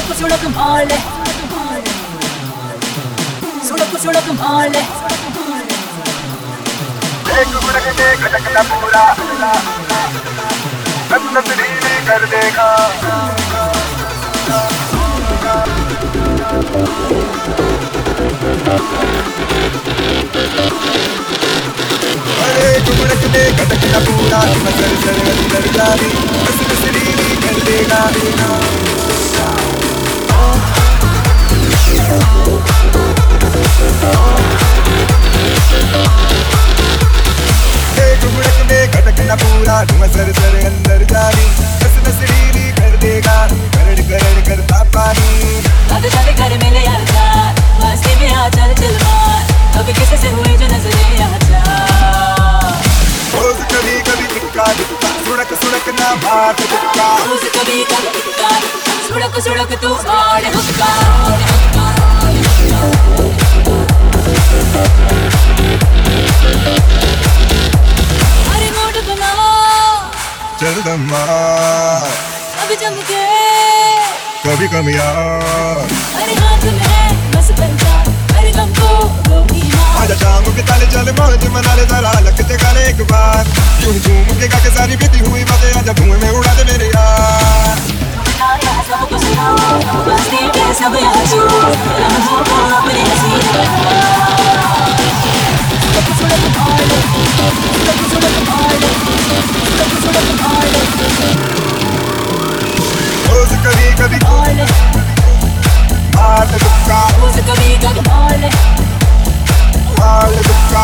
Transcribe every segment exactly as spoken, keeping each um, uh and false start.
सुड़क सुड़क माले सुड़क सुड़क माले एक गुड़क के खटकना पूरा तस्वीर कर देगा। अरे गुड़क के खटकना पूरा नजर सर अंदर जारी तस्वीर कर देगा। खटकना पूरा नजर सर अंदर जारी बस नसरीली कर देगा। करड़ करड़ करता पानी अब चल कर मेरे यार यार मस्ती में आ चल चल मार कभी किसी से हुए जो नजरे आ जा। रोज कभी कभी टिक्का टिक्का सुड़क सुड़क ना भाट टिक्का रोज कभी कभी टिक्का सुड़क सुड़क तू भाड़ हुक्का। चल दम्मा अभी जम के कभी कम यार अरे हाथ में बस पंचा अरे गम को गोली मार आजा शाम के ताले चल मौज मना ले जरा लगते गाने एक बार यूं झूम के गा के सारी बीती हुई बातें आजा धुएं में उड़ा दे मेरे यार। सब कुछ सुना मस्ती में सब आंसू लम्हों को अपने हंसी सुड़क सुड़क माले सुड़क सुड़क माले सुड़क सुड़क माले रोज कभी कभी माले भाट टिक्का रोज कभी कभी माले भाट टिक्का।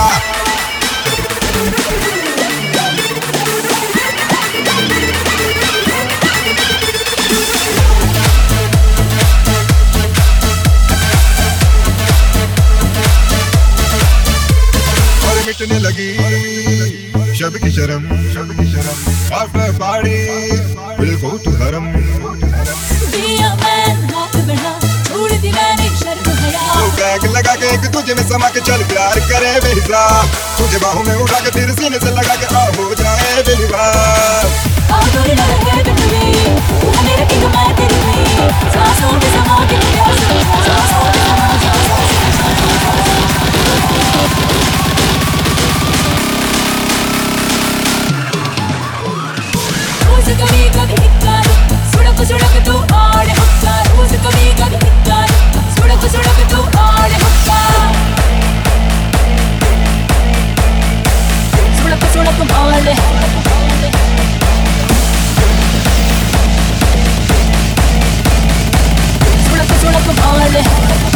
मिटने लगी शब की शर्म शब की शर्म after party will go to हरम। दिया मैन हाथ बढ़ा छोड़ दी मैंने शर्म हया तो बैग लगा के एक तुझे में समा के चल प्यार करे बेहिसा तुझे बाहों में उठा के फिर सीने से लगा के आ हो जाए बेनिवार। आदर न रहे बिटवी तू मेरे किंग मैं तेरी क्वीन सांसों में समा के प्यार से सांसों में समा रोज कभी कभी हिक्कार सुड़क सुड़क तू आड़े हुक्का रोज कभी कभी हिक्कार सुड़क सुड़क तू आड़े हुक्का सुड़क सुड़क माले सुड़क सुड़क माले